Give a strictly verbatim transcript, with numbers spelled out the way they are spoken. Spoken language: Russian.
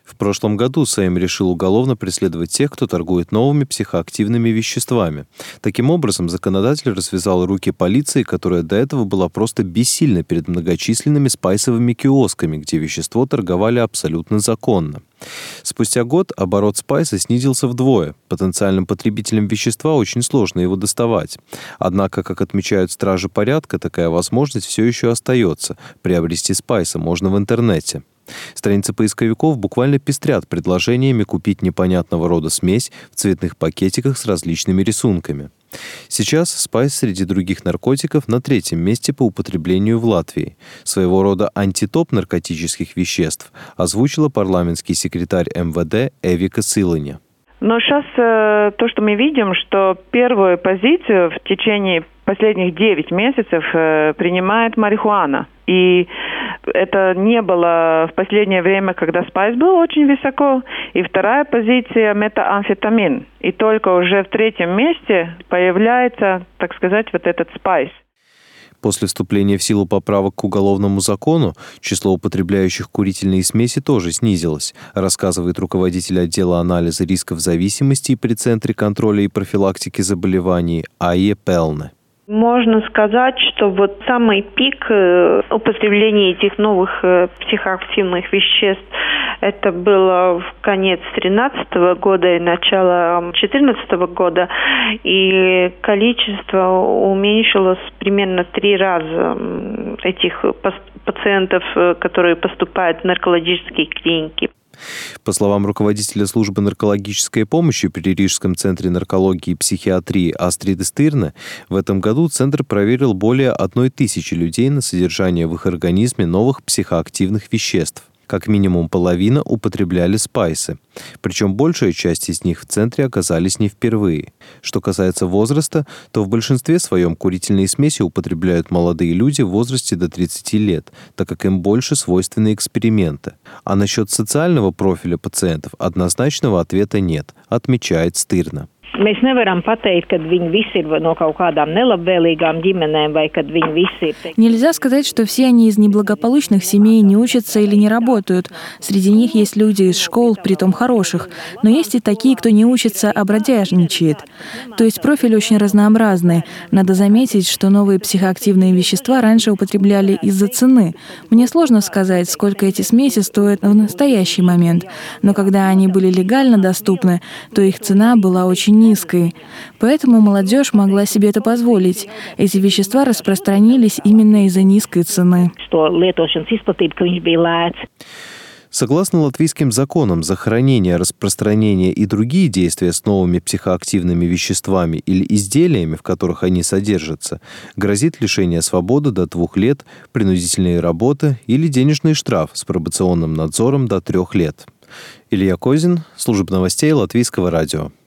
В прошлом году Сейм решил уголовно преследовать тех, кто торгует новыми психоактивными веществами. Таким образом, законодатель развязал руки полиции, которая до этого была просто бессильна перед многочисленными спайсовыми киосками, где вещество торговали абсолютно законно. Спустя год оборот спайса снизился вдвое. Потенциальным потребителям вещества очень сложно его доставать. Однако, как отмечают стражи порядка, такая возможность все еще остается. Приобрести спайса можно в интернете. Страницы поисковиков буквально пестрят предложениями купить непонятного рода смесь в цветных пакетиках с различными рисунками. Сейчас спайс среди других наркотиков на третьем месте по употреблению в Латвии. Своего рода антитоп наркотических веществ озвучила парламентский секретарь эм вэ дэ Эвика Силаня. Но сейчас э, то, что мы видим, что первую позицию в течение последних девять месяцев э, принимает марихуана. И это не было в последнее время, когда спайс был очень высоко. И вторая позиция – метамфетамин. И только уже в третьем месте появляется, так сказать, вот этот спайс. После вступления в силу поправок к уголовному закону число употребляющих курительные смеси тоже снизилось, рассказывает руководитель отдела анализа рисков зависимости при Центре контроля и профилактики заболеваний Айе Пелне. Можно сказать, что вот самый пик употребления этих новых психоактивных веществ это было в конец две тысячи тринадцатого года и начало две тысячи четырнадцатого года, и количество уменьшилось примерно три раза этих пациентов, которые поступают в наркологические клиники. По словам руководителя службы наркологической помощи при Рижском центре наркологии и психиатрии Астриды Стирне, в этом году центр проверил более одной тысячи людей на содержание в их организме новых психоактивных веществ. Как минимум половина употребляли спайсы. Причем большая часть из них в центре оказались не впервые. Что касается возраста, то в большинстве своем курительные смеси употребляют молодые люди в возрасте до тридцати лет, так как им больше свойственны эксперименты. А насчет социального профиля пациентов однозначного ответа нет, отмечает Стирна. Mēs nevaram pateikt, kad viņi visi ir no kaut kādām nelabvēlīgām ģimenēm vai kad viņi visi ir. Нельзя сказать, что все они из неблагополучных семей не учатся или не работают. Среди них есть люди из школ, притом хороших, но есть и такие, кто не учится, а бродяжничает. То есть профиль очень разнообразный. Надо заметить, что новые психоактивные вещества раньше употребляли из-за цены. Мне сложно сказать, сколько эти смеси стоят в настоящий момент, но когда они были легально доступны, то их цена была очень низкой. Поэтому молодежь могла себе это позволить. Эти вещества распространились именно из-за низкой цены. Согласно латвийским законам, за хранение, распространение и другие действия с новыми психоактивными веществами или изделиями, в которых они содержатся, грозит лишение свободы до двух лет, принудительная работа или денежный штраф с пробационным надзором до трех лет. Илья Козин, служба новостей Латвийского радио.